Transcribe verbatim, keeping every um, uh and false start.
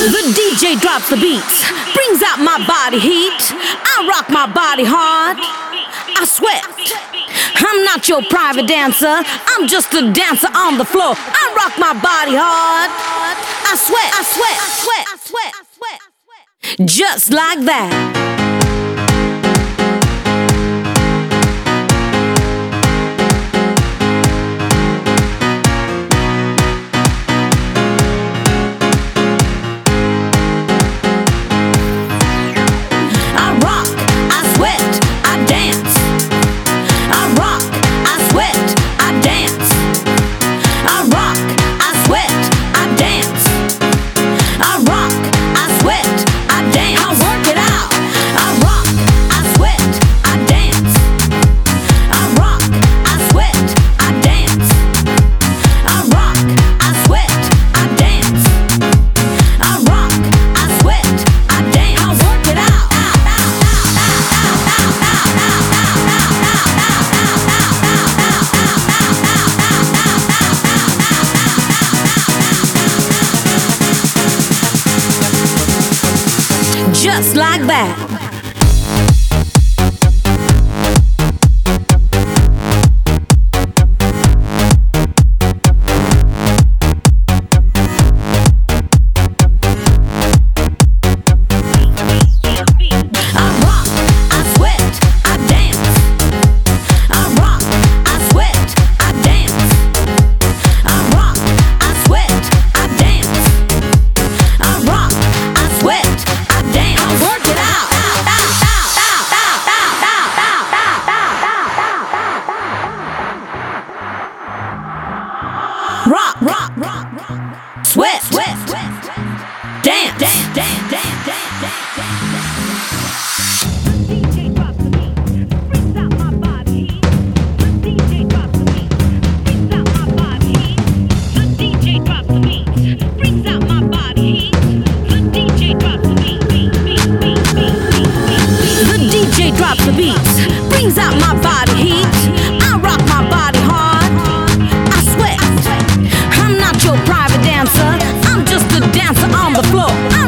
The D J drops the beats, brings out my body heat. I rock my body hard, I sweat. I'm not your private dancer, I'm just a dancer on the floor. I rock my body hard, I sweat, I sweat, I sweat, I sweat, I sweat, I sweat. Just like that. Just like that. Rock, rock, rock, rock, sweat, sweat, sweat, dance, dance, dance, dance, dance, dance. The D J drops the beat, brings out my body heat. The D J drops the beat, brings out my body heat. The D J drops the beat, brings out my body heat. The D J drops the beat, beat, beat, beat, beat, beat. The D J drops the beats, brings out my body heat. I rock my body hard, I sweat. I'm not your private dancer, I'm just a dancer on the floor.